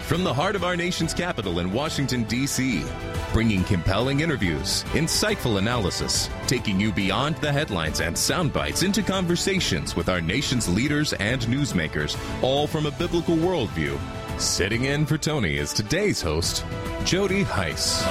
From the heart of our nation's capital in Washington, D.C., bringing compelling interviews, insightful analysis, taking you beyond the headlines and sound bites into conversations with our nation's leaders and newsmakers, all from a biblical worldview. Sitting in for Tony is today's host, Jody Hice.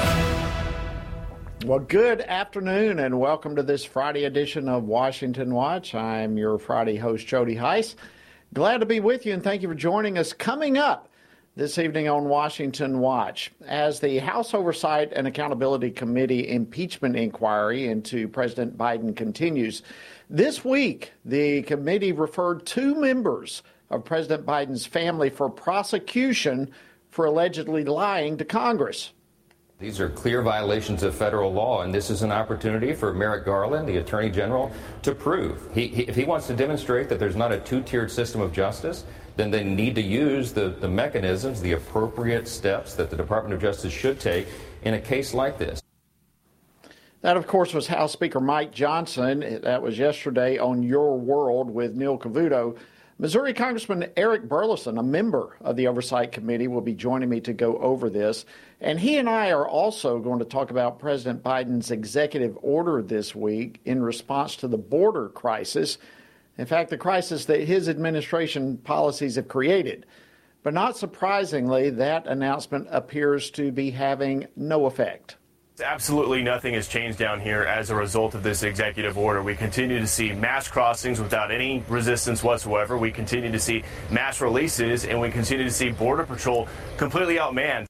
Well, good afternoon and welcome to this Friday edition of Washington Watch. I'm your Friday host, Jody Hice. Glad to be with you and thank you for joining us. Coming up this evening on Washington Watch, as the House Oversight and Accountability Committee impeachment inquiry into President Biden continues, this week the committee referred two members of President Biden's family for prosecution for allegedly lying to Congress. These are clear violations of federal law, and this is an opportunity for Merrick Garland, the Attorney General, to prove. If he wants to demonstrate that there's not a two-tiered system of justice, then they need to use the mechanisms, the appropriate steps that the Department of Justice should take in a case like this. That, of course, was House Speaker Mike Johnson. That was yesterday on Your World with Neil Cavuto. Missouri Congressman Eric Burleson, a member of the Oversight Committee, will be joining me to go over this. And he and I are also going to talk about President Biden's executive order this week in response to the border crisis. In fact, the crisis that his administration policies have created. But not surprisingly, that announcement appears to be having no effect. Absolutely nothing has changed down here as a result of this executive order. We continue to see mass crossings without any resistance whatsoever. We continue to see mass releases, and we continue to see Border Patrol completely outmanned.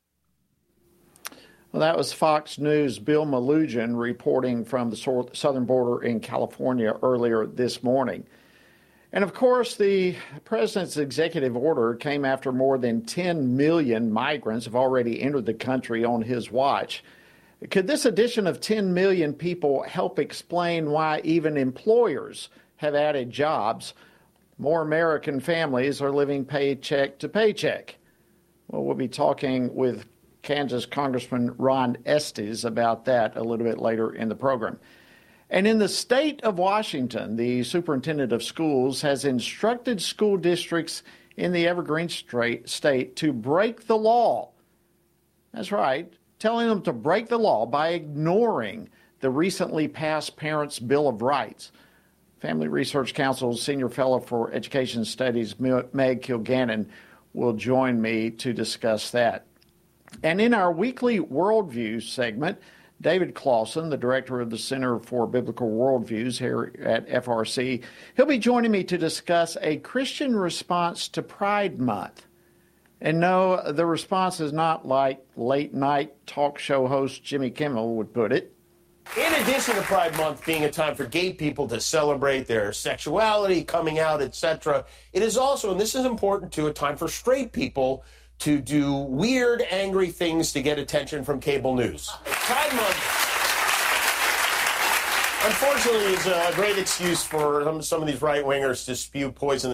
Well, that was Fox News' Bill Melugin reporting from the southern border in California earlier this morning. And of course, the president's executive order came after more than 10 million migrants have already entered the country on his watch. Could this addition of 10 million people help explain why even employers have added jobs? More American families are living paycheck to paycheck. Well, we'll be talking with Kansas Congressman Ron Estes about that a little bit later in the program. And in the state of Washington, the superintendent of schools has instructed school districts in the Evergreen State to break the law. That's right, telling them to break the law by ignoring the recently passed Parents' Bill of Rights. Family Research Council's Senior Fellow for Education Studies, Meg Kilgannon, will join me to discuss that. And in our weekly Worldview segment, David Clausen, the director of the Center for Biblical Worldviews here at FRC, he'll be joining me to discuss a Christian response to Pride Month. And no, the response is not like late-night talk show host Jimmy Kimmel would put it. In addition to Pride Month being a time for gay people to celebrate their sexuality, coming out, etc., it is also, and this is important too, a time for straight people to do weird, angry things to get attention from cable news. Pride Month, unfortunately, is a great excuse for some of these right-wingers to spew poison.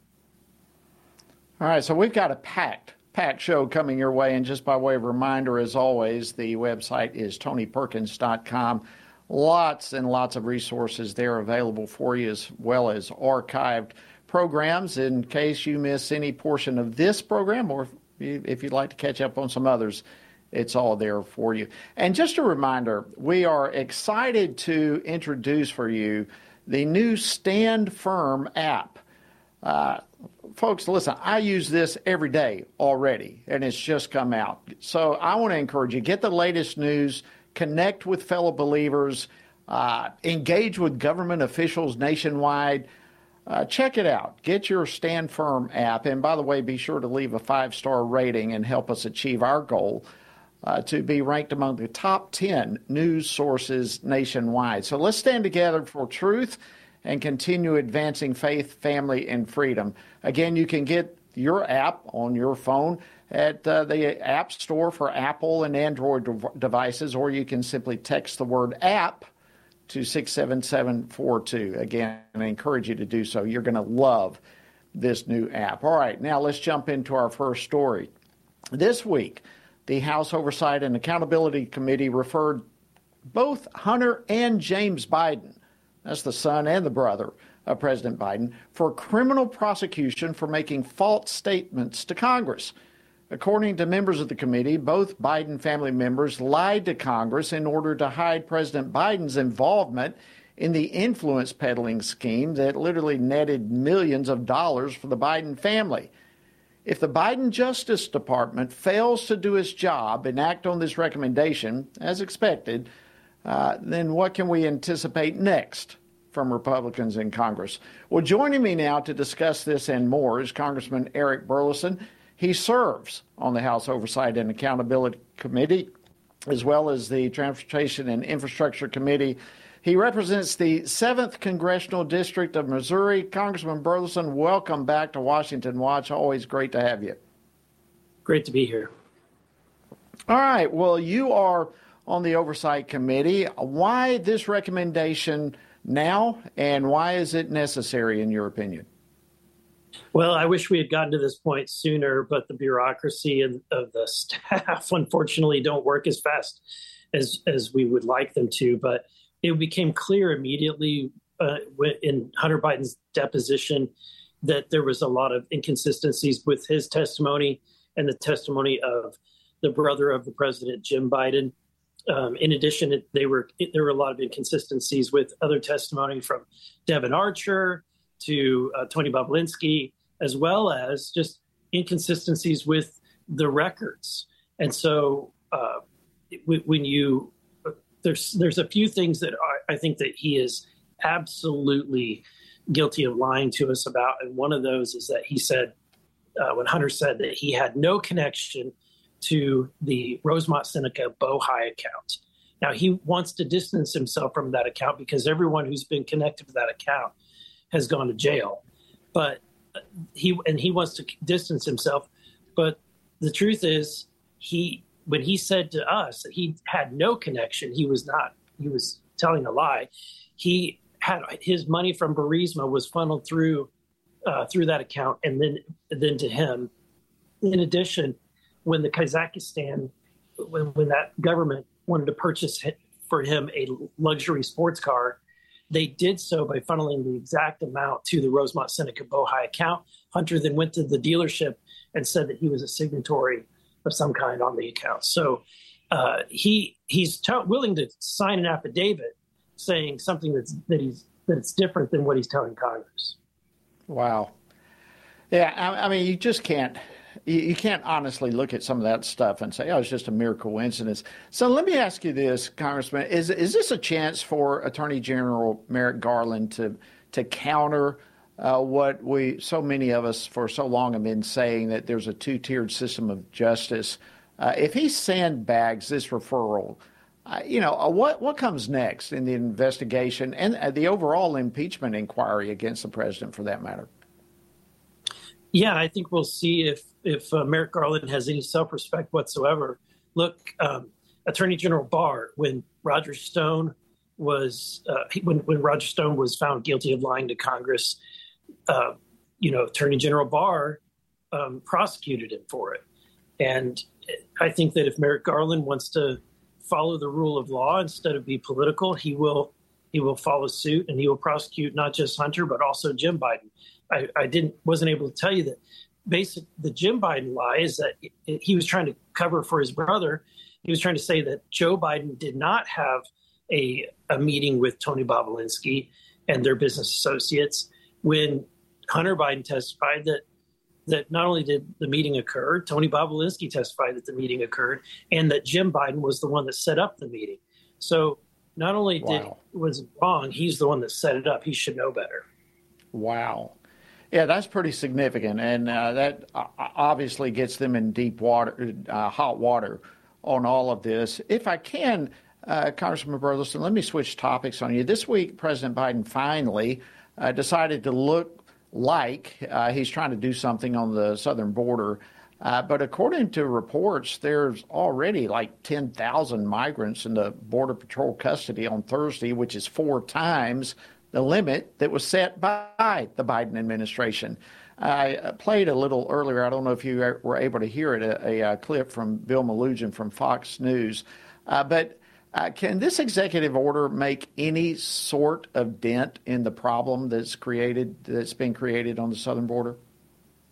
All right, so we've got a packed show coming your way, and just by way of reminder, as always, the website is tonyperkins.com. Lots and lots of resources there available for you, as well as archived programs in case you miss any portion of this program, or if you'd like to catch up on some others, it's all there for you. And just a reminder, we are excited to introduce for you the new Stand Firm app. Folks, listen, I use this every day already, and it's just come out. So I want to encourage you, get the latest news, connect with fellow believers, engage with government officials nationwide. Check it out. Get your Stand Firm app. And by the way, be sure to leave a 5-star rating and help us achieve our goal to be ranked among the top 10 news sources nationwide. So let's stand together for truth and continue advancing faith, family, and freedom. Again, you can get your app on your phone at the App Store for Apple and Android devices, or you can simply text the word app to 67742. Again, I encourage you to do so. You're going to love this new app. All right, now let's jump into our first story. This week, the House Oversight and Accountability Committee referred both Hunter and James Biden, that's the son and the brother of President Biden, for criminal prosecution for making false statements to Congress. According to members of the committee, both Biden family members lied to Congress in order to hide President Biden's involvement in the influence peddling scheme that literally netted millions of dollars for the Biden family. If the Biden Justice Department fails to do its job and act on this recommendation, as expected, then what can we anticipate next from Republicans in Congress? Well, joining me now to discuss this and more is Congressman Eric Burlison. He serves on the House Oversight and Accountability Committee, as well as the Transportation and Infrastructure Committee. He represents the 7th Congressional District of Missouri. Congressman Burlison, welcome back to Washington Watch. Always great to have you. Great to be here. All right. Well, you are on the Oversight Committee. Why this recommendation now, and why is it necessary, in your opinion? Well, I wish we had gotten to this point sooner, but the bureaucracy of the staff, unfortunately, don't work as fast as we would like them to. But it became clear immediately in Hunter Biden's deposition that there was a lot of inconsistencies with his testimony and the testimony of the brother of the president, Jim Biden. In addition, there were a lot of inconsistencies with other testimony from Devin Archer to Tony Bobulinski, as well as just inconsistencies with the records. And so there's a few things that I think that he is absolutely guilty of lying to us about. And one of those is that he said, when Hunter said that he had no connection to the Rosemont Seneca Bohai account. Now, he wants to distance himself from that account because everyone who's been connected to that account has gone to jail. But he wants to distance himself. But the truth is, when he said to us that he had no connection, he was telling a lie. He had his money from Burisma was funneled through that account and then to him. In addition, when the Kazakhstan, when that government wanted to purchase for him a luxury sports car, they did so by funneling the exact amount to the Rosemont Seneca Bohai account. Hunter then went to the dealership and said that he was a signatory of some kind on the account. So he's willing to sign an affidavit saying something that's different than what he's telling Congress. Wow. Yeah, I mean, you just can't. You can't honestly look at some of that stuff and say, oh, it's just a mere coincidence. So let me ask you this, Congressman. Is this a chance for Attorney General Merrick Garland to counter what so many of us for so long have been saying, that there's a two-tiered system of justice? If he sandbags this referral, what comes next in the investigation and the overall impeachment inquiry against the president, for that matter? Yeah, I think we'll see if Merrick Garland has any self-respect whatsoever. Look, Attorney General Barr, when Roger Stone was found guilty of lying to Congress, Attorney General Barr prosecuted him for it. And I think that if Merrick Garland wants to follow the rule of law instead of be political, he will follow suit, and he will prosecute not just Hunter but also Jim Biden. I wasn't able to tell you that the Jim Biden lie is that he was trying to cover for his brother. He was trying to say that Joe Biden did not have a meeting with Tony Bobulinski and their business associates, when Hunter Biden testified that not only did the meeting occur, Tony Bobulinski testified that the meeting occurred, and that Jim Biden was the one that set up the meeting. So not only was wrong, he's the one that set it up. He should know better. Wow. Yeah, that's pretty significant, and that obviously gets them in deep water, hot water on all of this. If I can, Congressman Burlison, let me switch topics on you. This week, President Biden finally decided to look like he's trying to do something on the southern border. But according to reports, there's already like 10,000 migrants in the Border Patrol custody on Thursday, which is 4 times the limit that was set by the Biden administration. I played a little earlier, I don't know if you were able to hear it, a clip from Bill Melugin from Fox News. But can this executive order make any sort of dent in the problem that's been created on the southern border?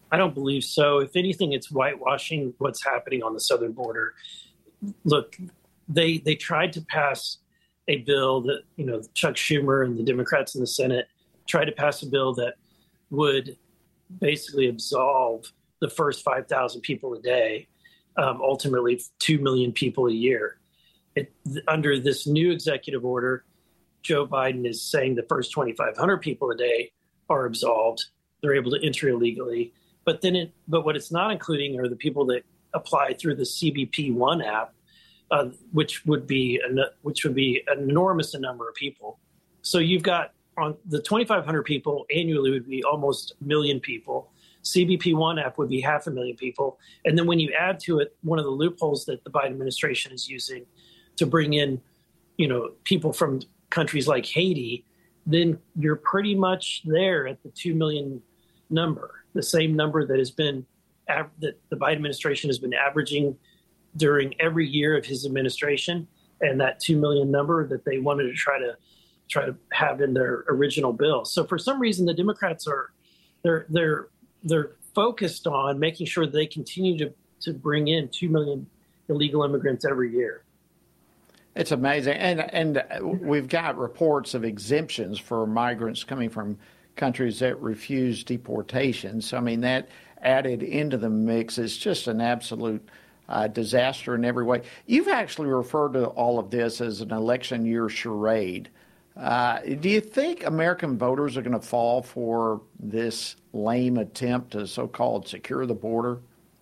I don't believe so. If anything, it's whitewashing what's happening on the southern border. Look, they tried to pass a bill that, Chuck Schumer and the Democrats in the Senate tried to pass a bill that would basically absolve the first 5,000 people a day, ultimately 2 million people a year. Under this new executive order, Joe Biden is saying the first 2,500 people a day are absolved. They're able to enter illegally. But what it's not including are the people that apply through the CBP One app, which would be an enormous number of people. So you've got on the 2,500 people annually would be almost 1 million people. CBP One app would be 500,000 people. And then when you add to it one of the loopholes that the Biden administration is using to bring in, people from countries like Haiti, then you're pretty much there at the 2 million number, the same number that has been that the Biden administration has been averaging during every year of his administration, and that 2 million number that they wanted to try to have in their original bill. So for some reason, the Democrats they're focused on making sure that they continue to bring in 2 million illegal immigrants every year. It's amazing. And we've got reports of exemptions for migrants coming from countries that refuse deportation. So, that added into the mix is just an absolute disaster in every way. You've actually referred to all of this as an election year charade. Do you think American voters are going to fall for this lame attempt to so-called secure the border?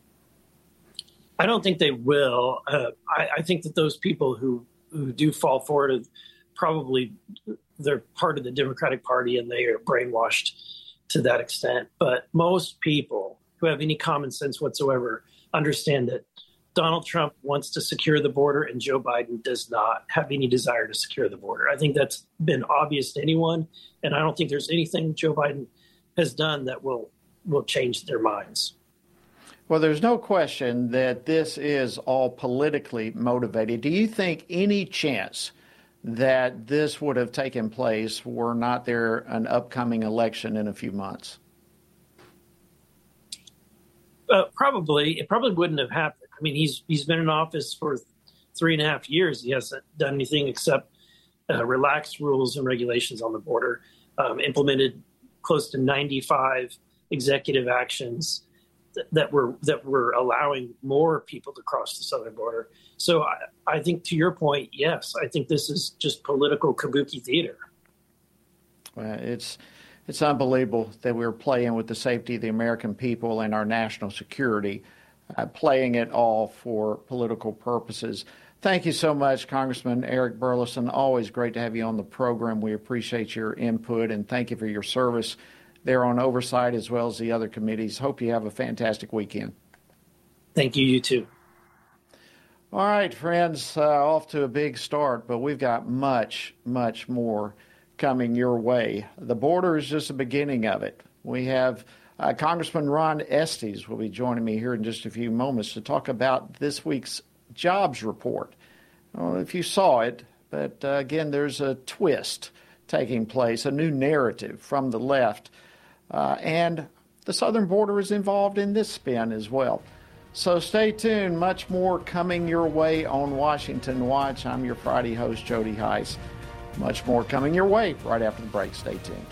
I don't think they will. I think that those people who do fall for it, probably they're part of the Democratic Party and they are brainwashed to that extent. But most people who have any common sense whatsoever understand that Donald Trump wants to secure the border and Joe Biden does not have any desire to secure the border. I think that's been obvious to anyone, and I don't think there's anything Joe Biden has done that will change their minds. Well, there's no question that this is all politically motivated. Do you think any chance that this would have taken place were not there an upcoming election in a few months? Probably. It probably wouldn't have happened. He's been in office for 3.5 years. He hasn't done anything except relax rules and regulations on the border, implemented close to 95 executive actions that were allowing more people to cross the southern border. So I think, to your point, yes, I think this is just political kabuki theater. Well, it's unbelievable that we're playing with the safety of the American people and our national security, playing it all for political purposes. Thank you so much, Congressman Eric Burlison. Always great to have you on the program. We appreciate your input, and thank you for your service there on oversight as well as the other committees. Hope you have a fantastic weekend. Thank you. You too. All right, friends, off to a big start, but we've got much, much more coming your way. The border is just the beginning of it. We have Congressman Ron Estes will be joining me here in just a few moments to talk about this week's jobs report. I don't know if you saw it, but again, there's a twist taking place, a new narrative from the left. And the southern border is involved in this spin as well. So stay tuned. Much more coming your way on Washington Watch. I'm your Friday host, Jody Heiss. Much more coming your way right after the break. Stay tuned.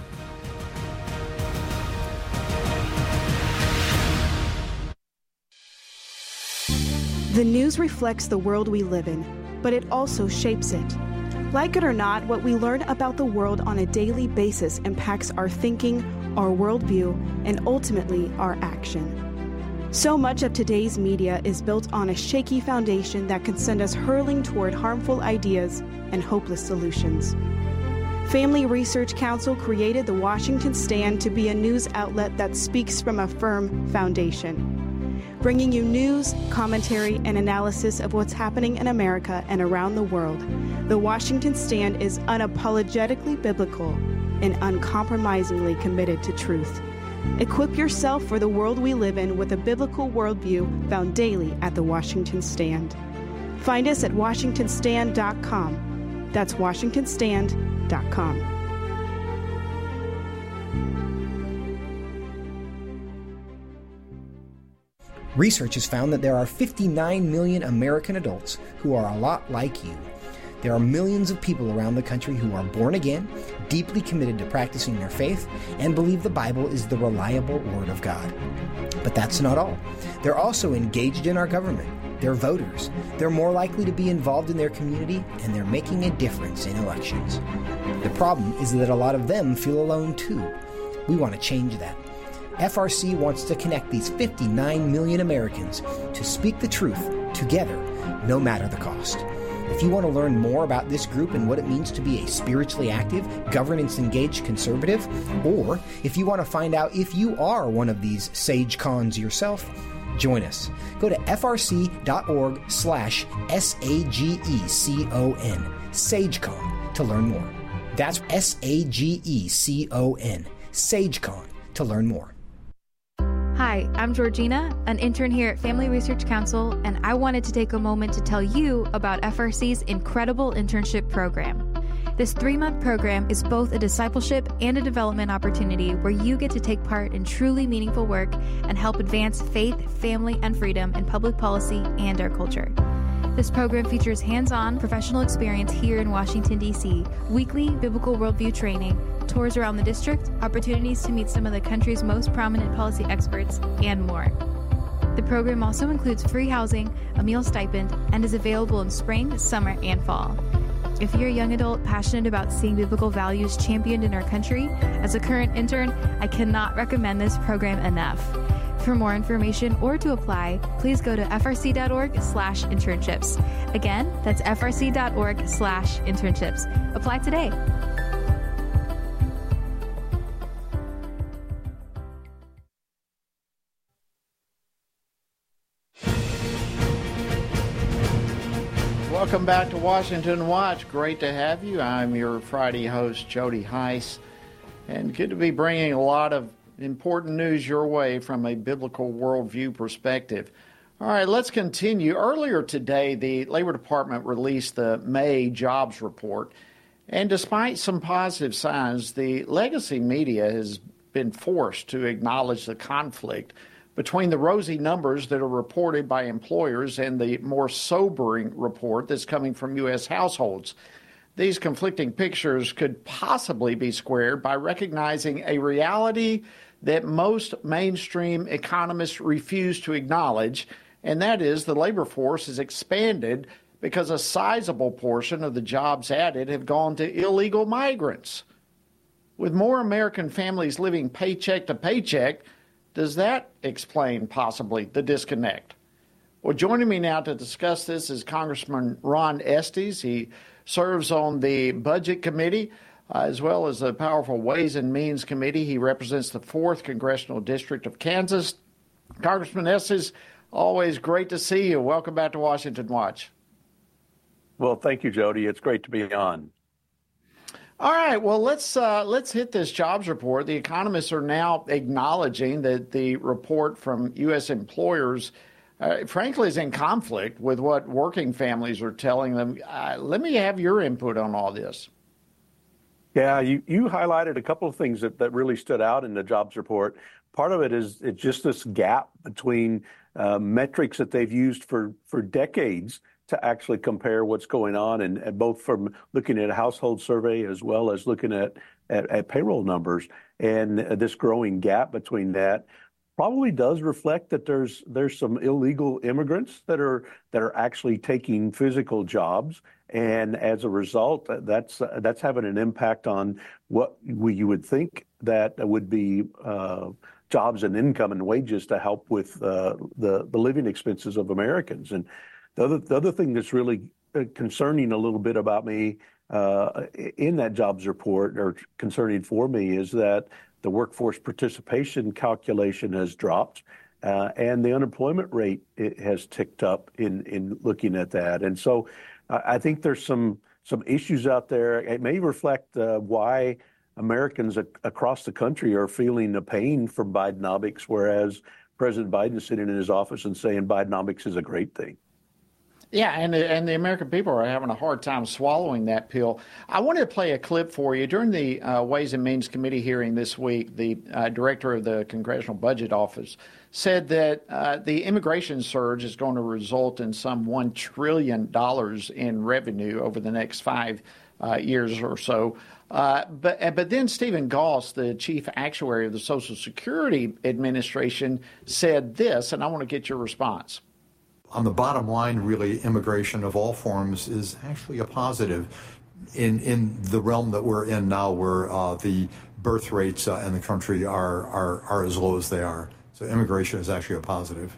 The news reflects the world we live in, but it also shapes it. Like it or not, what we learn about the world on a daily basis impacts our thinking, our worldview, and ultimately our action. So much of today's media is built on a shaky foundation that can send us hurling toward harmful ideas and hopeless solutions. Family Research Council created the Washington Stand to be a news outlet that speaks from a firm foundation, bringing you news, commentary, and analysis of what's happening in America and around the world. The Washington Stand is unapologetically biblical and uncompromisingly committed to truth. Equip yourself for the world we live in with a biblical worldview found daily at the Washington Stand. Find us at WashingtonStand.com. That's WashingtonStand.com. .com. Research has found that there are 59 million American adults who are a lot like you. There are millions of people around the country who are born again, deeply committed to practicing their faith, and believe the Bible is the reliable Word of God. But that's not all. They're also engaged in our government. They're voters. They're more likely to be involved in their community, and they're making a difference in elections. The problem is that a lot of them feel alone too. We want to change that. FRC wants to connect these 59 million Americans to speak the truth together, no matter the cost. If you want to learn more about this group and what it means to be a spiritually active, governance-engaged conservative, or if you want to find out if you are one of these sage cons yourself, join us. Go to frc.org/SAGECON, SageCon, to learn more. That's SAGECON, SageCon, to learn more. Hi, I'm Georgina, an intern here at Family Research Council, and I wanted to take a moment to tell you about FRC's incredible internship program. This 3-month program is both a discipleship and a development opportunity where you get to take part in truly meaningful work and help advance faith, family, and freedom in public policy and our culture. This program features hands-on professional experience here in Washington, D.C., weekly biblical worldview training, tours around the district, opportunities to meet some of the country's most prominent policy experts, and more. The program also includes free housing, a meal stipend, and is available in spring, summer, and fall. If you're a young adult passionate about seeing biblical values championed in our country, as a current intern, I cannot recommend this program enough. For more information or to apply, please go to frc.org/internships. Again, that's frc.org/internships. Apply today. Welcome back to Washington Watch. Great to have you. I'm your Friday host, Jody Heiss, and good to be bringing a lot of important news your way from a biblical worldview perspective. All right, let's continue. Earlier today, the Labor Department released the May jobs report, and despite some positive signs, the legacy media has been forced to acknowledge the conflict between the rosy numbers that are reported by employers and the more sobering report that's coming from U.S. households. These conflicting pictures could possibly be squared by recognizing a reality that most mainstream economists refuse to acknowledge, and that is the labor force has expanded because a sizable portion of the jobs added have gone to illegal migrants. With more American families living paycheck to paycheck, does that explain possibly the disconnect? Well, joining me now to discuss this is Congressman Ron Estes. He serves on the Budget Committee as well as the powerful Ways and Means Committee. He represents the 4th Congressional District of Kansas. Congressman Estes, always great to see you. Welcome back to Washington Watch. Well, thank you, Jody. It's great to be on. All right, well, let's hit this jobs report. The economists are now acknowledging that the report from U.S. employers, frankly, is in conflict with what working families are telling them. Let me have your input on all this. Yeah, you highlighted a couple of things that really stood out in the jobs report. Part of it is it's just this gap between metrics that they've used for decades to actually compare what's going on, and both from looking at a household survey as well as looking at payroll numbers. And this growing gap between that probably does reflect that there's some illegal immigrants that are actually taking physical jobs, and as a result, that's having an impact on what you would think that would be jobs and income and wages to help with the living expenses of Americans. And the other thing that's really concerning a little bit about me in that jobs report, or concerning for me, is that the workforce participation calculation has dropped, and the unemployment rate has ticked up in looking at that. And so I think there's some issues out there. It may reflect why Americans across the country are feeling the pain from Bidenomics, whereas President Biden is sitting in his office and saying Bidenomics is a great thing. Yeah, and the American people are having a hard time swallowing that pill. I wanted to play a clip for you. During the Ways and Means Committee hearing this week, the director of the Congressional Budget Office said that the immigration surge is going to result in some $1 trillion in revenue over the next 5 years or so. But then Stephen Goss, the chief actuary of the Social Security Administration, said this, and I want to get your response. On the bottom line, really, immigration of all forms is actually a positive in the realm that we're in now, where the birth rates in the country are as low as they are. So immigration is actually a positive.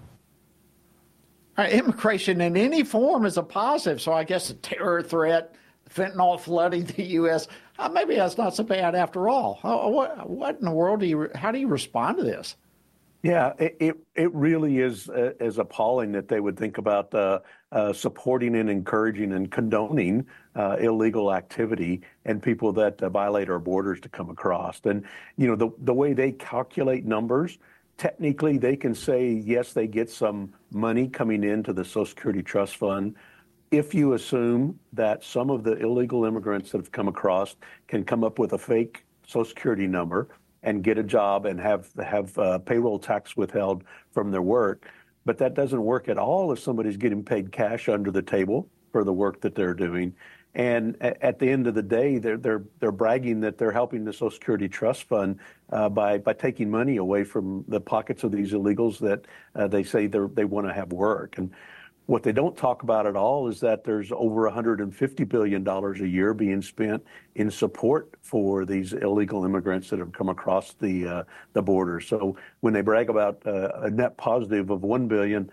All right, immigration in any form is a positive. So I guess the terror threat, fentanyl flooding the U.S., maybe that's not so bad after all. What in the world how do you respond to this? Yeah, it really is appalling that they would think about supporting and encouraging and condoning illegal activity and people that violate our borders to come across. And, the way they calculate numbers, technically they can say, yes, they get some money coming into the Social Security Trust Fund. If you assume that some of the illegal immigrants that have come across can come up with a fake Social Security number and get a job and have payroll tax withheld from their work. But that doesn't work at all if somebody's getting paid cash under the table for the work that they're doing. And at the end of the day, they're bragging that they're helping the Social Security Trust Fund by taking money away from the pockets of these illegals that they say they want to have work. And what they don't talk about at all is that there's over $150 billion a year being spent in support for these illegal immigrants that have come across the border. So when they brag about a net positive of $1 billion,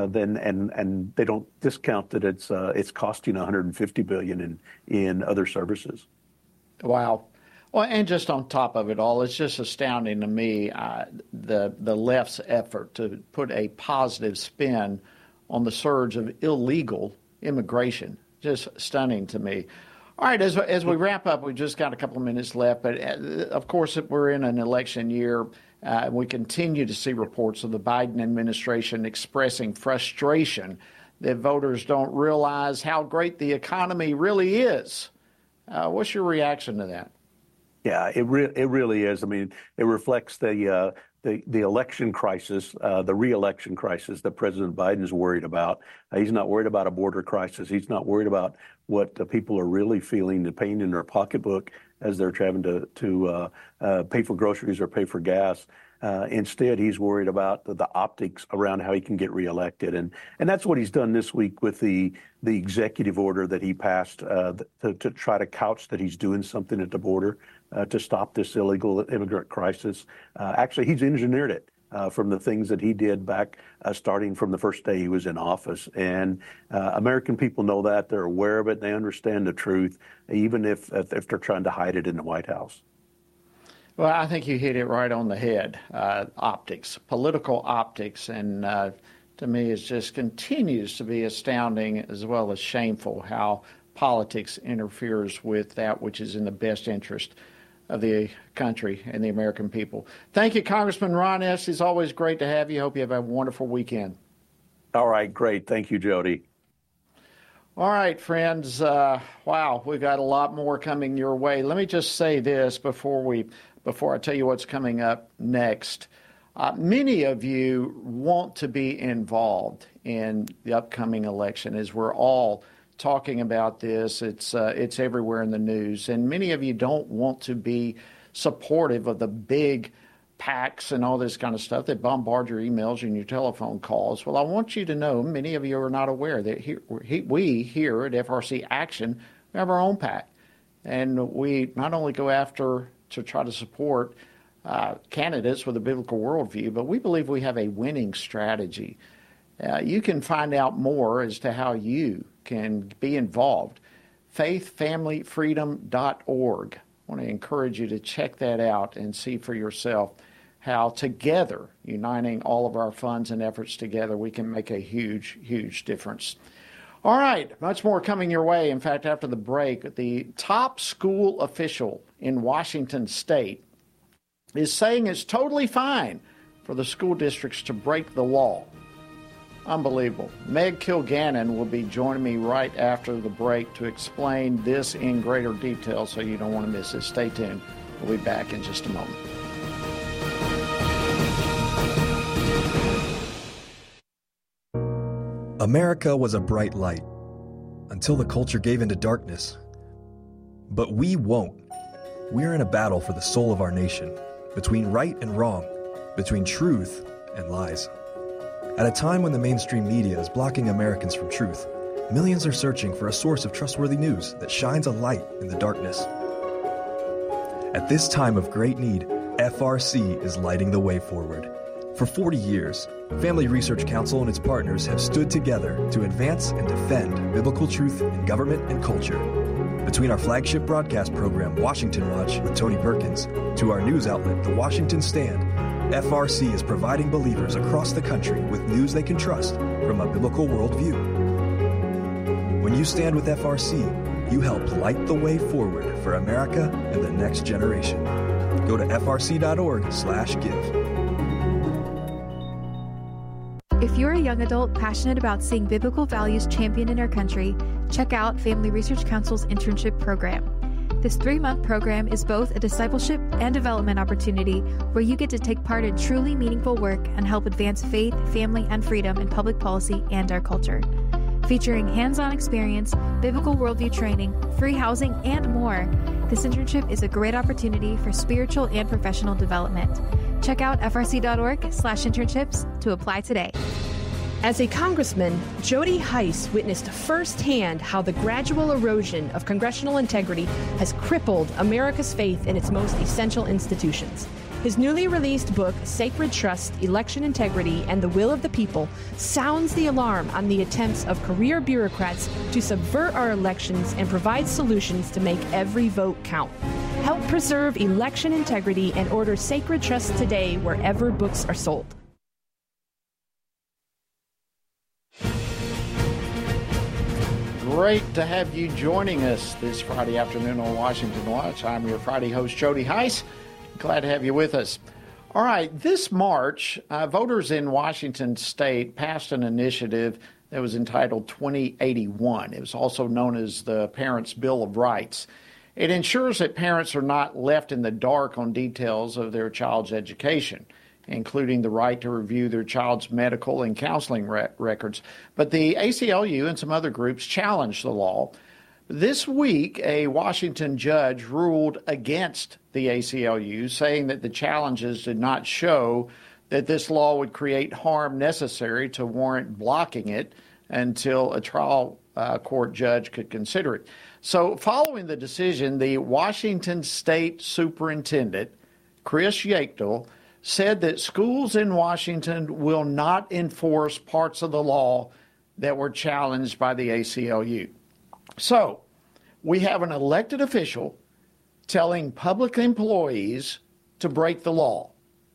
then they don't discount that it's costing $150 billion in other services. Wow. Well, and just on top of it all, it's just astounding to me the left's effort to put a positive spin on the surge of illegal immigration. Just stunning to me. All right, as we wrap up, we've just got a couple of minutes left, but of course we're in an election year. We continue to see reports of the Biden administration expressing frustration that voters don't realize how great the economy really is. What's your reaction to that? Yeah, it really is. I mean, it reflects the election crisis, the re-election crisis that President Biden is worried about. He's not worried about a border crisis. He's not worried about what the people are really feeling, the pain in their pocketbook as they're having to pay for groceries or pay for gas. Instead, he's worried about the optics around how he can get reelected. And that's what he's done this week with the executive order that he passed to try to couch that he's doing something at the border to stop this illegal immigrant crisis. Actually, he's engineered it from the things that he did back starting from the first day he was in office. And American people know that. They're aware of it. They understand the truth, even if they're trying to hide it in the White House. Well, I think you hit it right on the head. Optics, political optics, and to me it just continues to be astounding as well as shameful how politics interferes with that which is in the best interest of the country and the American people. Thank you, Congressman Ron Estes. It's always great to have you. Hope you have a wonderful weekend. All right, great. Thank you, Jody. All right, friends. Wow, we've got a lot more coming your way. Let me just say this before I tell you what's coming up next. Many of you want to be involved in the upcoming election, as we're all talking about this. It's everywhere in the news, and many of you don't want to be supportive of the big PACs and all this kind of stuff that bombard your emails and your telephone calls. Well, I want you to know, many of you are not aware that we here at FRC Action have our own PAC, and we not only go after to try to support candidates with a biblical worldview, but we believe we have a winning strategy. You can find out more as to how you can be involved. faithfamilyfreedom.org. I want to encourage you to check that out and see for yourself how together, uniting all of our funds and efforts together, we can make a huge, huge difference. All right, much more coming your way. In fact, after the break, the top school official in Washington State is saying it's totally fine for the school districts to break the law. Unbelievable. Meg Kilgannon will be joining me right after the break to explain this in greater detail, so you don't want to miss it. Stay tuned. We'll be back in just a moment. America was a bright light until the culture gave into darkness. But we won't. We're in a battle for the soul of our nation, between right and wrong, between truth and lies. At a time when the mainstream media is blocking Americans from truth, millions are searching for a source of trustworthy news that shines a light in the darkness. At this time of great need, FRC is lighting the way forward. For 40 years, Family Research Council and its partners have stood together to advance and defend biblical truth in government and culture. Between our flagship broadcast program, Washington Watch with Tony Perkins, to our news outlet, The Washington Stand, FRC is providing believers across the country with news they can trust from a biblical worldview. When you stand with FRC, you help light the way forward for America and the next generation. Go to frc.org/give. If you're a young adult passionate about seeing biblical values championed in our country, check out Family Research Council's internship program. This 3-month program is both a discipleship and development opportunity where you get to take part in truly meaningful work and help advance faith, family, and freedom in public policy and our culture. Featuring hands-on experience, biblical worldview training, free housing, and more, this internship is a great opportunity for spiritual and professional development. Check out frc.org/internships to apply today. As a congressman, Jody Hice witnessed firsthand how the gradual erosion of congressional integrity has crippled America's faith in its most essential institutions. His newly released book, Sacred Trust, Election Integrity, and the Will of the People, sounds the alarm on the attempts of career bureaucrats to subvert our elections and provide solutions to make every vote count. Help preserve election integrity and order Sacred Trust today wherever books are sold. Great to have you joining us this Friday afternoon on Washington Watch. I'm your Friday host, Jody Hice. Glad to have you with us. All right, this March, voters in Washington State passed an initiative that was entitled 2081. It was also known as the Parents' Bill of Rights. It ensures that parents are not left in the dark on details of their child's education, including the right to review their child's medical and counseling records. But the ACLU and some other groups challenged the law. This week, a Washington judge ruled against the ACLU, saying that the challenges did not show that this law would create harm necessary to warrant blocking it until a trial court judge could consider it. So following the decision, the Washington State Superintendent, Chris Yachtel, said that schools in Washington will not enforce parts of the law that were challenged by the ACLU. So we have an elected official telling public employees to break the law.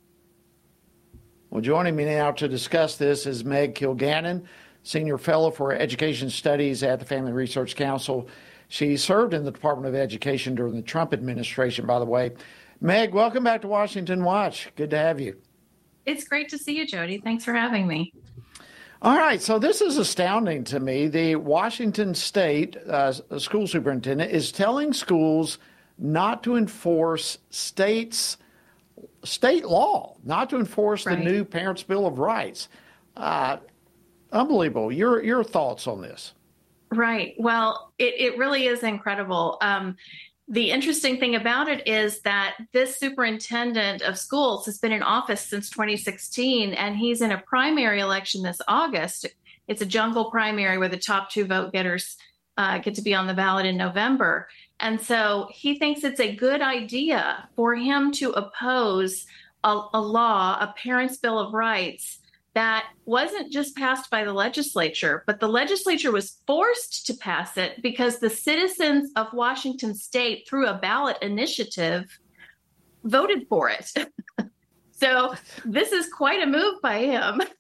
Well, joining me now to discuss this is Meg Kilgannon, Senior Fellow for Education Studies at the Family Research Council. She served in the Department of Education during the Trump administration, by the way. Meg, welcome back to Washington Watch. Good to have you. It's great to see you, Jody. Thanks for having me. All right, so this is astounding to me. The Washington State school superintendent is telling schools not to enforce state law, not to enforce the new Parents' Bill of Rights. Unbelievable. Your thoughts on this? Right. Well, it really is incredible. The interesting thing about it is that this superintendent of schools has been in office since 2016, and he's in a primary election this August. It's a jungle primary where the top 2 vote getters get to be on the ballot in November. And so he thinks it's a good idea for him to oppose a law, a Parents' Bill of Rights, that wasn't just passed by the legislature, but the legislature was forced to pass it because the citizens of Washington State, through a ballot initiative, voted for it. So this is quite a move by him.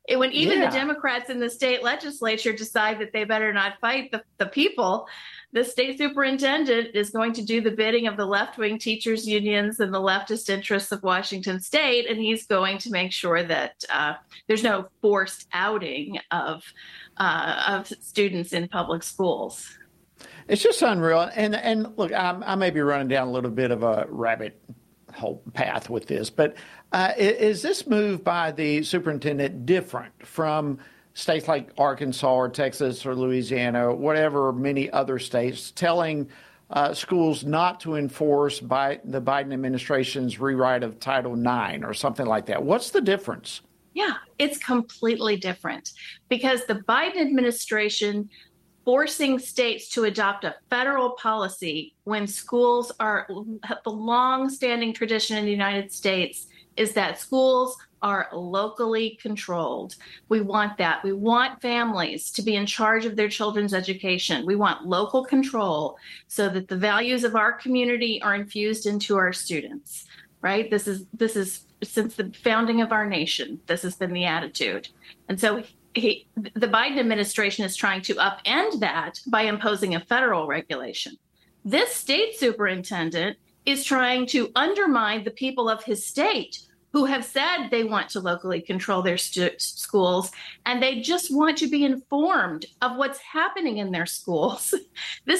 When even the Democrats in the state legislature decide that they better not fight the people, the state superintendent is going to do the bidding of the left-wing teachers unions and the leftist interests of Washington state, and he's going to make sure that there's no forced outing of students in public schools. It's just unreal. And look, I may be running down a little bit of a rabbit hole path with this, but is this move by the superintendent different from states like Arkansas or Texas or Louisiana, or whatever, many other states, telling schools not to enforce by the Biden administration's rewrite of Title IX or something like that? What's the difference? Yeah, it's completely different because the Biden administration forcing states to adopt a federal policy when schools are the long-standing tradition in the United States is that schools are locally controlled. We want that. We want families to be in charge of their children's education. We want local control so that the values of our community are infused into our students, right? This is since the founding of our nation, this has been the attitude. And so the Biden administration is trying to upend that by imposing a federal regulation. This state superintendent is trying to undermine the people of his state who have said they want to locally control their schools, and they just want to be informed of what's happening in their schools. This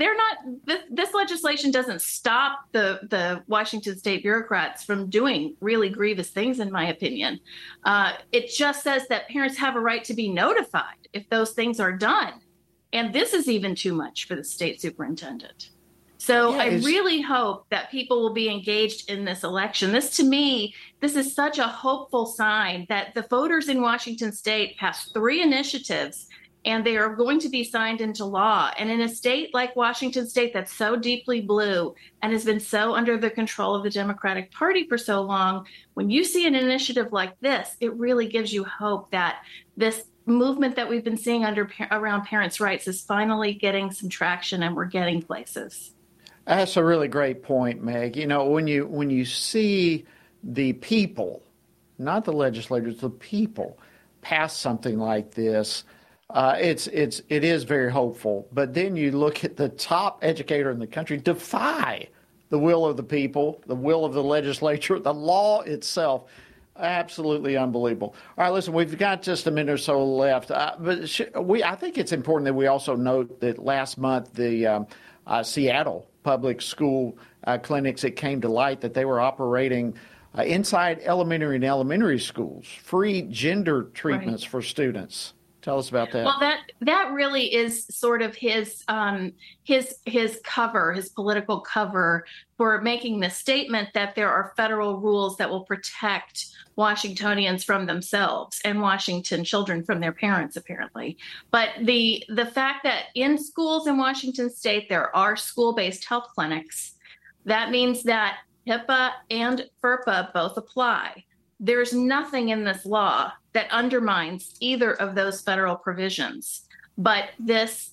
legislation doesn't stop the Washington state bureaucrats from doing really grievous things, in my opinion. It just says that parents have a right to be notified if those things are done. And this is even too much for the state superintendent. So I really hope that people will be engaged in this election. To me, this is such a hopeful sign that the voters in Washington state passed 3 initiatives and they are going to be signed into law. And in a state like Washington state that's so deeply blue and has been so under the control of the Democratic Party for so long, when you see an initiative like this, it really gives you hope that this movement that we've been seeing around parents' rights is finally getting some traction and we're getting places. That's a really great point, Meg. You know, when you see the people, not the legislators, the people, pass something like this, it is very hopeful. But then you look at the top educator in the country defy the will of the people, the will of the legislature, the law itself. Absolutely unbelievable. All right, listen, we've got just a minute or so left, but I think it's important that we also note that last month the Seattle public school clinics, it came to light that they were operating inside elementary schools, free gender treatments for students. Tell us about that. Well, that really is sort of his cover, his political cover for making the statement that there are federal rules that will protect Washingtonians from themselves and Washington children from their parents, apparently. But the fact that in schools in Washington state, there are school-based health clinics, that means that HIPAA and FERPA both apply. There's nothing in this law that undermines either of those federal provisions. But this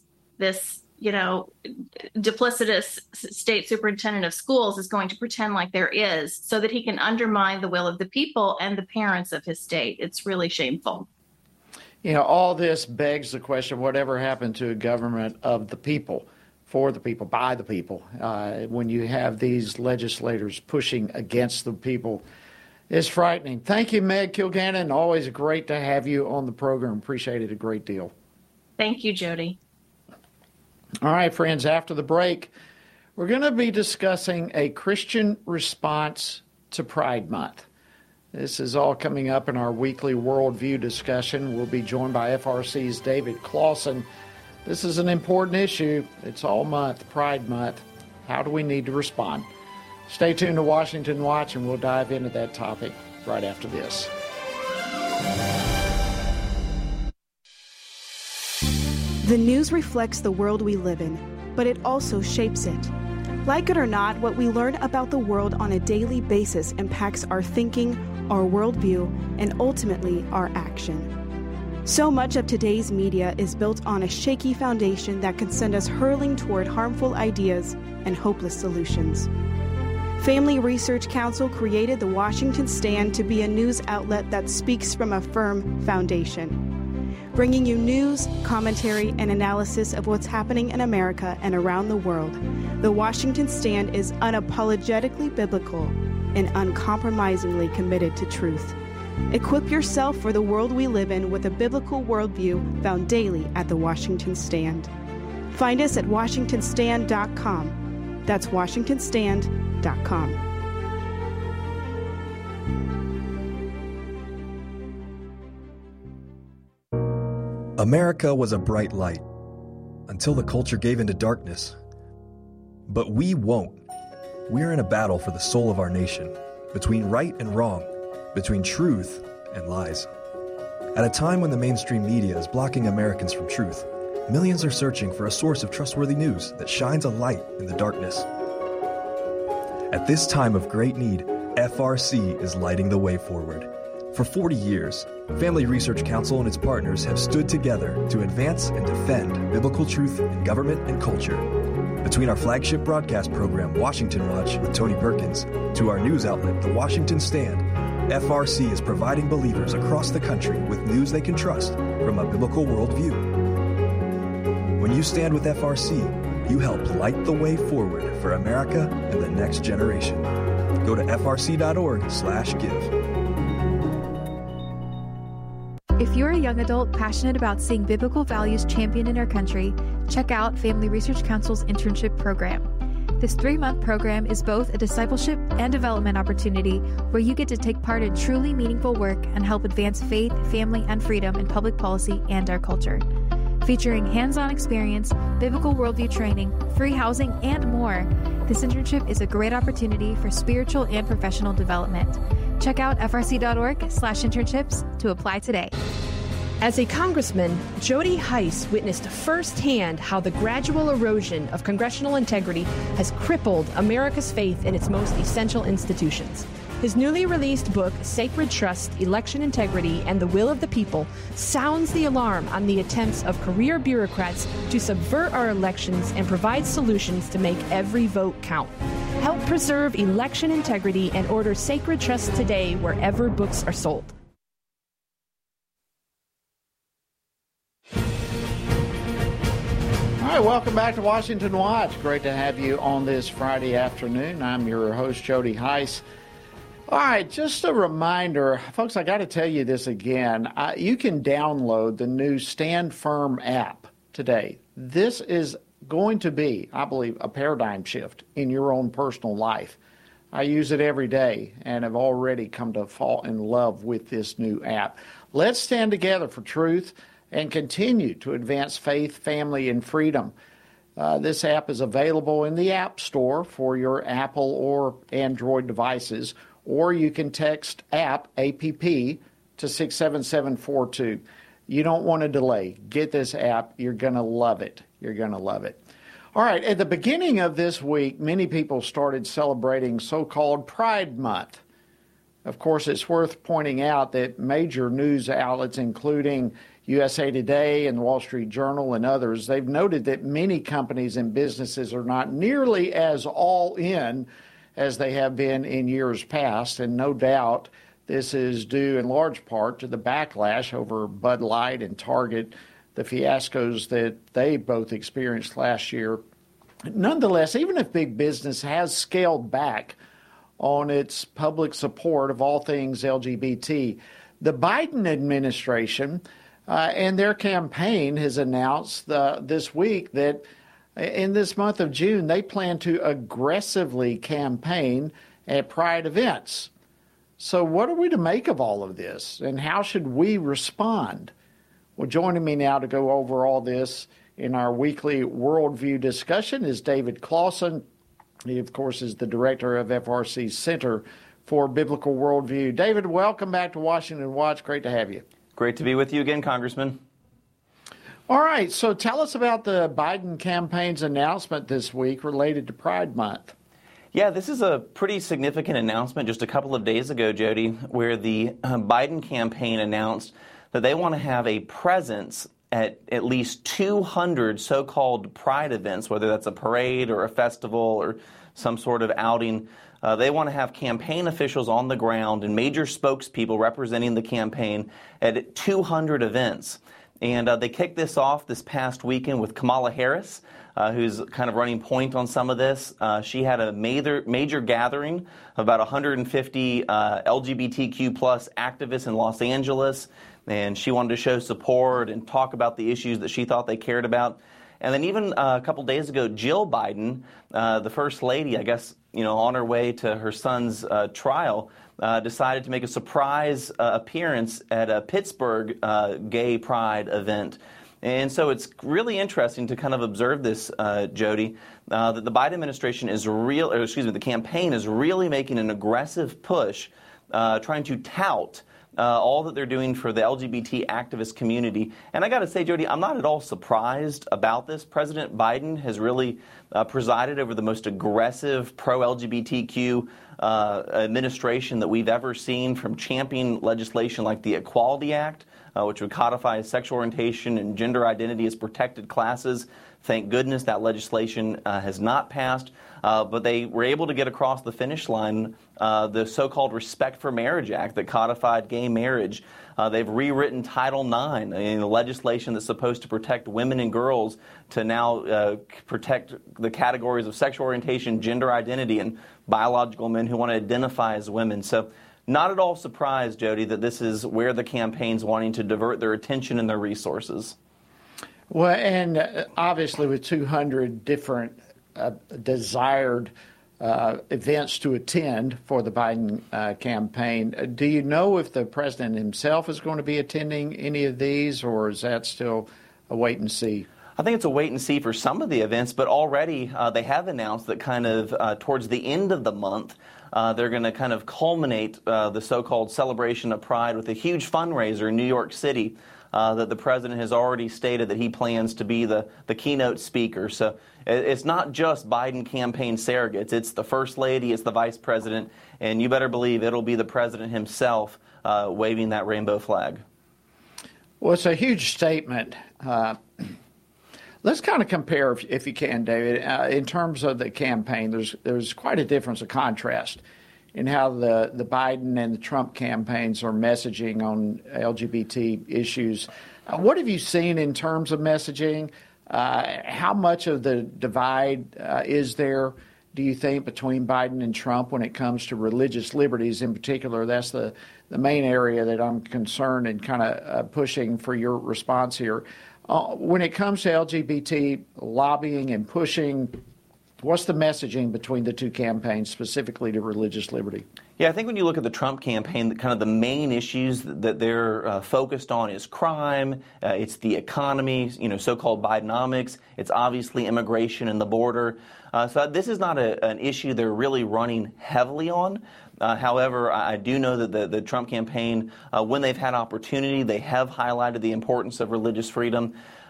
duplicitous state superintendent of schools is going to pretend like there is so that he can undermine the will of the people and the parents of his state. It's really shameful. You know, all this begs the question, whatever happened to a government of the people, for the people, by the people, when you have these legislators pushing against the people? It's frightening. Thank you, Meg Kilgannon. Always great to have you on the program. Appreciate it a great deal. Thank you, Jody. All right, friends, after the break, we're going to be discussing a Christian response to Pride Month. This is all coming up in our weekly worldview discussion. We'll be joined by FRC's David Clausen. This is an important issue. It's all month, Pride Month. How do we need to respond? Stay tuned to Washington Watch, and we'll dive into that topic right after this. The news reflects the world we live in, but it also shapes it. Like it or not, what we learn about the world on a daily basis impacts our thinking, our worldview, and ultimately our action. So much of today's media is built on a shaky foundation that can send us hurling toward harmful ideas and hopeless solutions. Family Research Council created the Washington Stand to be a news outlet that speaks from a firm foundation, bringing you news, commentary, and analysis of what's happening in America and around the world. The Washington Stand is unapologetically biblical and uncompromisingly committed to truth. Equip yourself for the world we live in with a biblical worldview found daily at the Washington Stand. Find us at WashingtonStand.com. That's WashingtonStand.com. America was a bright light until the culture gave into darkness. But we won't. We're in a battle for the soul of our nation, between right and wrong, between truth and lies. At a time when the mainstream media is blocking Americans from truth, millions are searching for a source of trustworthy news that shines a light in the darkness. At this time of great need, FRC is lighting the way forward. For 40 years, Family Research Council and its partners have stood together to advance and defend biblical truth in government and culture. Between our flagship broadcast program, Washington Watch with Tony Perkins, to our news outlet, The Washington Stand, FRC is providing believers across the country with news they can trust from a biblical worldview. When you stand with FRC, you help light the way forward for America and the next generation. Go to frc.org/give. If you're a young adult passionate about seeing biblical values championed in our country, check out Family Research Council's internship program. This 3-month program is both a discipleship and development opportunity where you get to take part in truly meaningful work and help advance faith, family, and freedom in public policy and our culture. Featuring hands-on experience, biblical worldview training, free housing, and more, this internship is a great opportunity for spiritual and professional development. Check out frc.org/internships to apply today. As a congressman, Jody Hice witnessed firsthand how the gradual erosion of congressional integrity has crippled America's faith in its most essential institutions. His newly released book, Sacred Trust, Election Integrity, and the Will of the People, sounds the alarm on the attempts of career bureaucrats to subvert our elections and provide solutions to make every vote count. Help preserve election integrity and order Sacred Trust today wherever books are sold. All right, welcome back to Washington Watch. Great to have you on this Friday afternoon. I'm your host, Jody Hice. All right, just a reminder, folks, I got to tell you this again. You can download the new Stand Firm app today. This is going to be, I believe, a paradigm shift in your own personal life. I use it every day and have already come to fall in love with this new app. Let's stand together for truth and continue to advance faith, family, and freedom. This app is available in the App Store for your Apple or Android devices, or you can text APP to 67742. You don't want to delay. Get this app. You're going to love it. You're going to love it. All right, at the beginning of this week, many people started celebrating so-called Pride Month. Of course, it's worth pointing out that major news outlets, including USA Today and the Wall Street Journal and others, they've noted that many companies and businesses are not nearly as all in as they have been in years past, and no doubt this is due in large part to the backlash over Bud Light and Target, the fiascos that they both experienced last year. Nonetheless, even if big business has scaled back on its public support of all things LGBT, the Biden administration and their campaign has announced this week that in this month of June, they plan to aggressively campaign at Pride events. So what are we to make of all of this, and how should we respond? Well, joining me now to go over all this in our weekly worldview discussion is David Clausen. He, of course, is the director of FRC's Center for Biblical Worldview. David, welcome back to Washington Watch. Great to have you. Great to be with you again, Congressman. All right, so tell us about the Biden campaign's announcement this week related to Pride Month. Yeah, this is a pretty significant announcement just a couple of days ago, Jody, where the Biden campaign announced that they want to have a presence at least 200 so-called Pride events, whether that's a parade or a festival or some sort of outing. They want to have campaign officials on the ground and major spokespeople representing the campaign at 200 events. And they kicked this off this past weekend with Kamala Harris, who's kind of running point on some of this. She had a major gathering of about 150 LGBTQ plus activists in Los Angeles, and she wanted to show support and talk about the issues that she thought they cared about. And then even a couple days ago, Jill Biden, the First Lady, I guess, on her way to her son's trial, decided to make a surprise appearance at a Pittsburgh gay pride event. And so it's really interesting to kind of observe this, Jody, that the Biden administration is the campaign is really making an aggressive push, trying to tout all that they're doing for the LGBT activist community. And I got to say, Jody, I'm not at all surprised about this. President Biden has really presided over the most aggressive pro-LGBTQ administration that we've ever seen, from championing legislation like the Equality Act, which would codify sexual orientation and gender identity as protected classes. Thank goodness that legislation has not passed, but they were able to get across the finish line the so-called Respect for Marriage Act that codified gay marriage. They've rewritten Title IX, the legislation that's supposed to protect women and girls, to now protect the categories of sexual orientation, gender identity, and biological men who want to identify as women. So not at all surprised, Jody, that this is where the campaign's wanting to divert their attention and their resources. Well, and obviously with 200 different desired events to attend for the Biden campaign, do you know if the president himself is going to be attending any of these, or is that still a wait and see? I think it's a wait and see for some of the events, but already they have announced that kind of towards the end of the month, they're going to kind of culminate the so-called celebration of Pride with a huge fundraiser in New York City that the president has already stated that he plans to be the keynote speaker. So it's not just Biden campaign surrogates. It's the First Lady, it's the Vice President, and you better believe it'll be the president himself waving that rainbow flag. Well, it's a huge statement. Let's kind of compare, if you can, David, in terms of the campaign. There's quite a difference, a contrast in how the Biden and the Trump campaigns are messaging on LGBT issues. What have you seen in terms of messaging? How much of the divide is there, do you think, between Biden and Trump when it comes to religious liberties in particular? That's the main area that I'm concerned and kind of pushing for your response here. When it comes to LGBT lobbying and pushing, what's the messaging between the two campaigns, specifically to religious liberty? Yeah, I think when you look at the Trump campaign, kind of the main issues that they're focused on is crime, it's the economy, so-called Bidenomics, it's obviously immigration and the border. So this is not an issue they're really running heavily on. However, I do know that the Trump campaign, when they've had opportunity, they have highlighted the importance of religious freedom.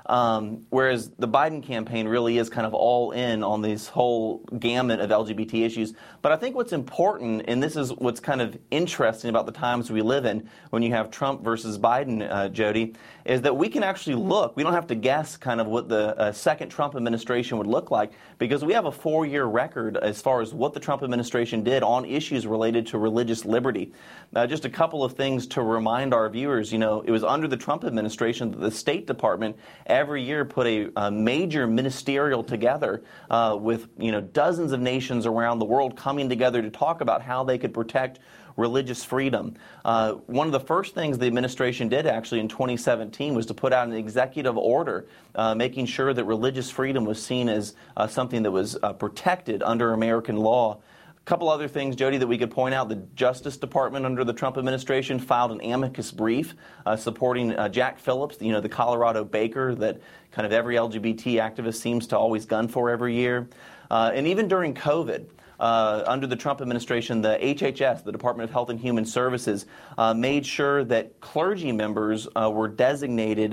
Whereas the Biden campaign really is kind of all in on this whole gamut of LGBT issues. But I think what's important, and this is what's kind of interesting about the times we live in when you have Trump versus Biden, Jody, is that we can actually look. We don't have to guess kind of what the second Trump administration would look like, because we have a 4-year record as far as what the Trump administration did on issues related to religious liberty. Just a couple of things to remind our viewers. It was under the Trump administration that the State Department every year put a major ministerial together with dozens of nations around the world coming together to talk about how they could protect religious freedom. One of the first things the administration did actually in 2017 was to put out an executive order making sure that religious freedom was seen as something that was protected under American law. A couple other things, Jody, that we could point out. The Justice Department under the Trump administration filed an amicus brief supporting Jack Phillips, the Colorado baker that kind of every LGBT activist seems to always gun for every year. And even during COVID, under the Trump administration, the HHS, the Department of Health and Human Services, made sure that clergy members were designated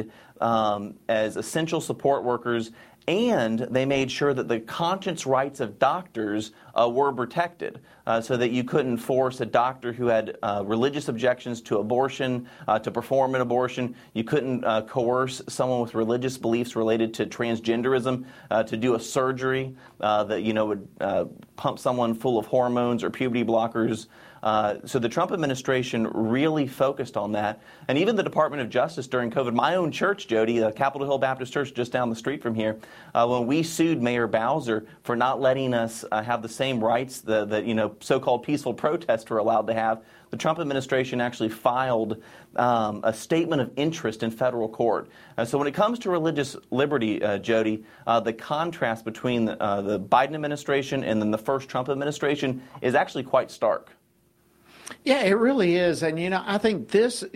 as essential support workers, and they made sure that the conscience rights of doctors were protected, so that you couldn't force a doctor who had religious objections to abortion to perform an abortion. You couldn't coerce someone with religious beliefs related to transgenderism to do a surgery that would pump someone full of hormones or puberty blockers. So the Trump administration really focused on that. And even the Department of Justice during COVID, my own church, Jody, Capitol Hill Baptist Church just down the street from here, when we sued Mayor Bowser for not letting us have the same rights that so-called peaceful protests were allowed to have, the Trump administration actually filed a statement of interest in federal court. So when it comes to religious liberty, Jody, the contrast between the Biden administration and then the first Trump administration is actually quite stark. Yeah, it really is. And, I think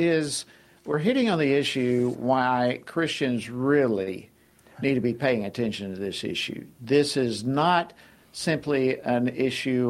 we're hitting on the issue why Christians really need to be paying attention to this issue. This is not simply an issue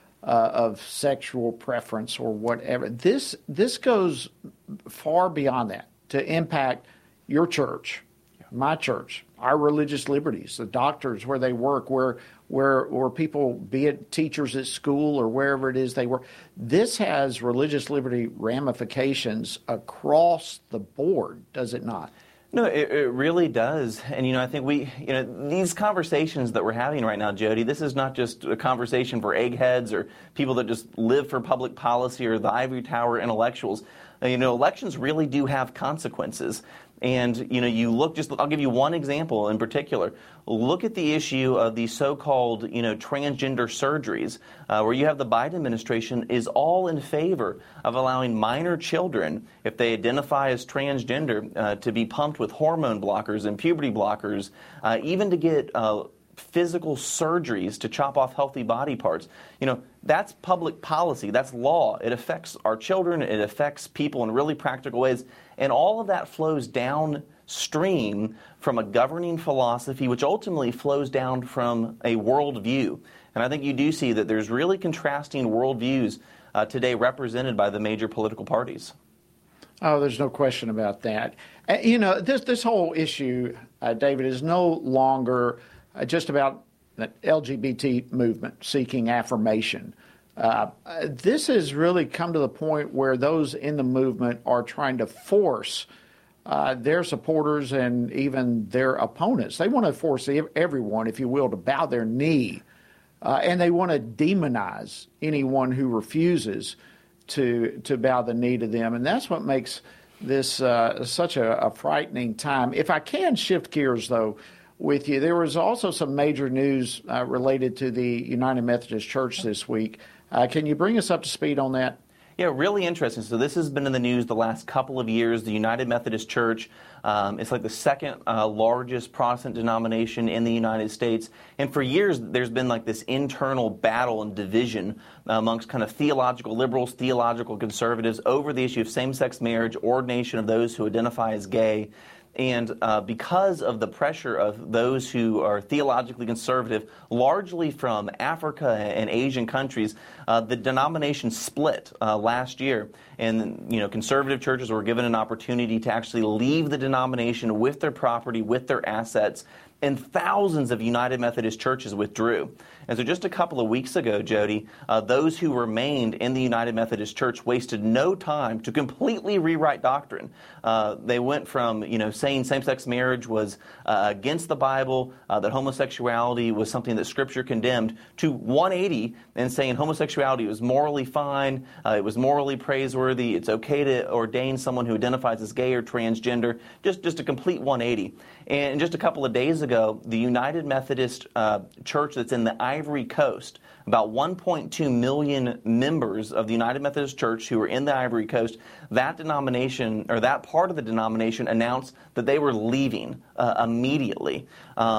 of sexual preference or whatever. This goes far beyond that to impact your church, my church, our religious liberties, the doctors where they work, where people, be it teachers at school or wherever it is they work. This has religious liberty ramifications across the board, does it not? No, it really does. And, I think these conversations that we're having right now, Jody, this is not just a conversation for eggheads or people that just live for public policy or the ivory tower intellectuals. Elections really do have consequences. And, I'll give you one example in particular. Look at the issue of the so-called, transgender surgeries, where you have the Biden administration is all in favor of allowing minor children, if they identify as transgender, to be pumped with hormone blockers and puberty blockers, even to get physical surgeries to chop off healthy body parts. That's public policy. That's law. It affects our children. It affects people in really practical ways. And all of that flows downstream from a governing philosophy, which ultimately flows down from a worldview. And I think you do see that there's really contrasting worldviews today represented by the major political parties. Oh, there's no question about that. This whole issue, David, is no longer just about the LGBT movement seeking affirmation. This has really come to the point where those in the movement are trying to force their supporters and even their opponents. They want to force everyone, if you will, to bow their knee. And they want to demonize anyone who refuses to bow the knee to them. And that's what makes this such a frightening time. If I can shift gears, though, with you, there was also some major news related to the United Methodist Church this week. Can you bring us up to speed on that? Yeah, really interesting. So this has been in the news the last couple of years. The United Methodist Church, it's like the second largest Protestant denomination in the United States. And for years, there's been like this internal battle and division amongst kind of theological liberals, theological conservatives over the issue of same-sex marriage, ordination of those who identify as gay. And because of the pressure of those who are theologically conservative, largely from Africa and Asian countries, the denomination split last year. And, conservative churches were given an opportunity to actually leave the denomination with their property, with their assets, and thousands of United Methodist churches withdrew. And so just a couple of weeks ago, Jody, those who remained in the United Methodist Church wasted no time to completely rewrite doctrine. They went from, saying same-sex marriage was against the Bible, that homosexuality was something that Scripture condemned, to 180 and saying homosexuality was morally fine, it was morally praiseworthy, it's okay to ordain someone who identifies as gay or transgender, just a complete 180. And just a couple of days ago, the United Methodist Church that's in the Ivory Coast, about 1.2 million members of the United Methodist Church who are in the Ivory Coast, that denomination, or that part of the denomination, announced that they were leaving immediately.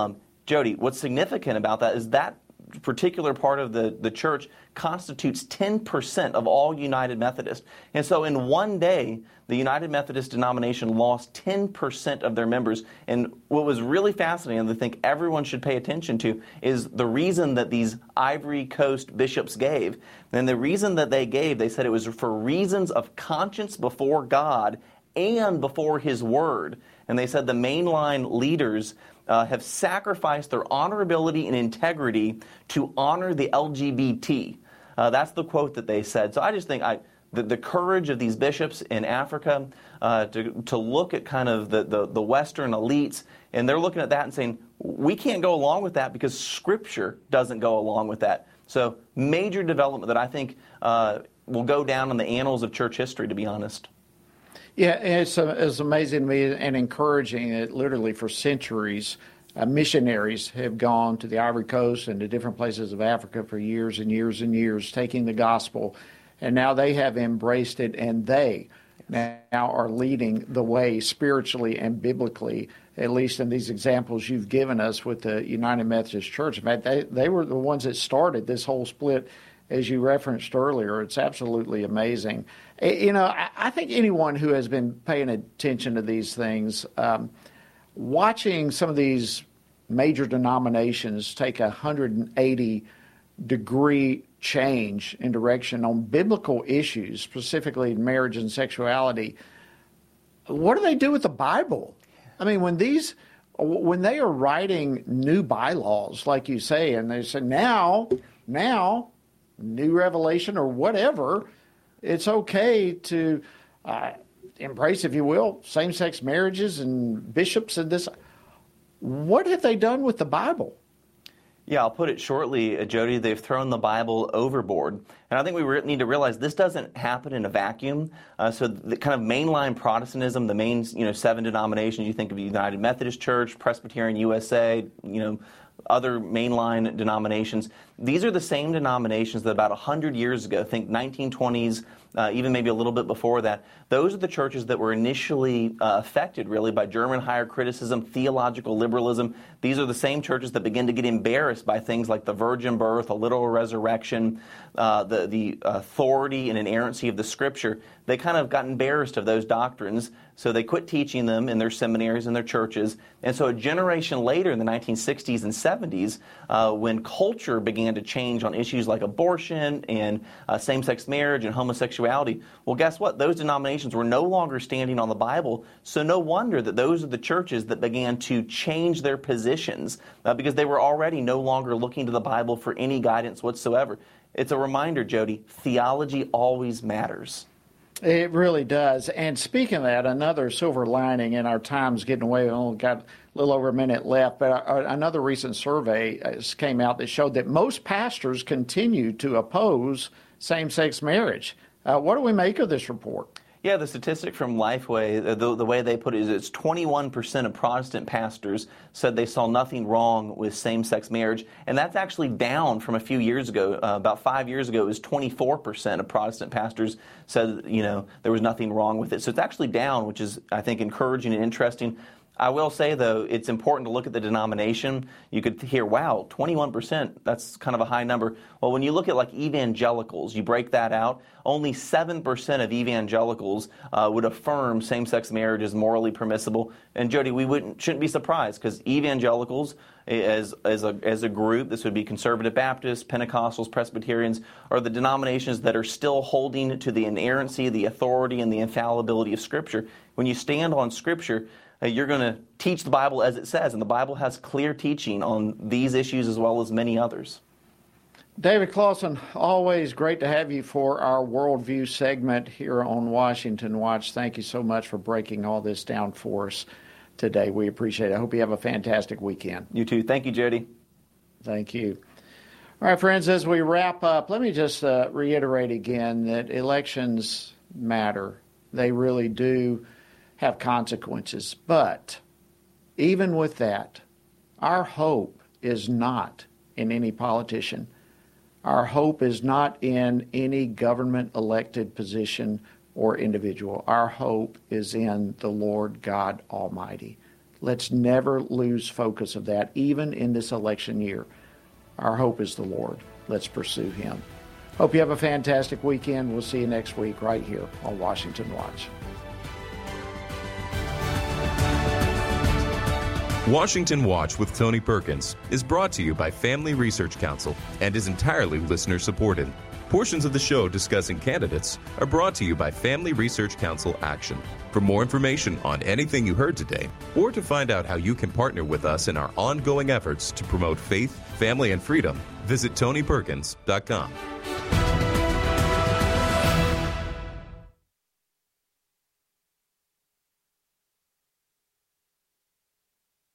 Jody, what's significant about that is that particular part of the church constitutes 10% of all United Methodists. And so in one day, the United Methodist denomination lost 10% of their members. And what was really fascinating, and I think everyone should pay attention to, is the reason that these Ivory Coast bishops gave. And the reason that they gave, they said it was for reasons of conscience before God and before His Word. and they said the mainline leaders have sacrificed their honorability and integrity to honor the LGBT. That's the quote that they said. So I just think the courage of these bishops in Africa to look at kind of the Western elites, and they're looking at that and saying, we can't go along with that because Scripture doesn't go along with that. So major development that I think will go down in the annals of church history, to be honest. Yeah, it's amazing to me and encouraging that literally for centuries, missionaries have gone to the Ivory Coast and to different places of Africa for years and years and years, taking the gospel, and now they have embraced it, and they now are leading the way spiritually and biblically, at least in these examples you've given us with the United Methodist Church. In fact, they were the ones that started this whole split, as you referenced earlier. It's absolutely amazing. You know, I think anyone who has been paying attention to these things, watching some of these major denominations take a 180-degree change in direction on biblical issues, specifically marriage and sexuality, what do they do with the Bible? I mean, when they are writing new bylaws, like you say, and they say now, new revelation or whatever, it's okay to embrace, if you will, same-sex marriages and bishops and this. What have they done with the Bible? Yeah, I'll put it shortly, Jody. They've thrown the Bible overboard. And I think we need to realize this doesn't happen in a vacuum. So the kind of mainline Protestantism, the main 7 denominations, you think of the United Methodist Church, Presbyterian USA, other mainline denominations. These are the same denominations that about 100 years ago, think 1920s, even maybe a little bit before that, those are the churches that were initially affected really by German higher criticism, theological liberalism. These are the same churches that begin to get embarrassed by things like the virgin birth, a literal resurrection, the authority and inerrancy of the Scripture. They kind of got embarrassed of those doctrines, so they quit teaching them in their seminaries and their churches. And so a generation later, in the 1960s and 70s, when culture began to change on issues like abortion and same-sex marriage and homosexuality, well, guess what? Those denominations were no longer standing on the Bible, so no wonder that those are the churches that began to change their positions because they were already no longer looking to the Bible for any guidance whatsoever. It's a reminder, Jody, theology always matters. It really does. And speaking of that, another silver lining in our time's getting away. We've only got a little over a minute left, but another recent survey came out that showed that most pastors continue to oppose same-sex marriage. What do we make of this report? Yeah, the statistic from Lifeway, the way they put it is it's 21% of Protestant pastors said they saw nothing wrong with same-sex marriage, and that's actually down from a few years ago. About 5 years ago, it was 24% of Protestant pastors said, there was nothing wrong with it. So it's actually down, which is, I think, encouraging and interesting. I will say, though, it's important to look at the denomination. You could hear, wow, 21%, that's kind of a high number. Well, when you look at like evangelicals, you break that out, only 7% of evangelicals would affirm same-sex marriage as morally permissible. And Jody, we shouldn't be surprised because evangelicals as a group, this would be Conservative Baptists, Pentecostals, Presbyterians, are the denominations that are still holding to the inerrancy, the authority, and the infallibility of Scripture. When you stand on Scripture, you're going to teach the Bible as it says, and the Bible has clear teaching on these issues as well as many others. David Closson, always great to have you for our Worldview segment here on Washington Watch. Thank you so much for breaking all this down for us today. We appreciate it. I hope you have a fantastic weekend. You too. Thank you, Jody. Thank you. All right, friends, as we wrap up, let me just reiterate again that elections matter. They really do have consequences. But even with that, our hope is not in any politician. Our hope is not in any government-elected position or individual. Our hope is in the Lord God Almighty. Let's never lose focus of that, even in this election year. Our hope is the Lord. Let's pursue Him. Hope you have a fantastic weekend. We'll see you next week right here on Washington Watch. Washington Watch with Tony Perkins is brought to you by Family Research Council and is entirely listener-supported. Portions of the show discussing candidates are brought to you by Family Research Council Action. For more information on anything you heard today, or to find out how you can partner with us in our ongoing efforts to promote faith, family, and freedom, visit TonyPerkins.com.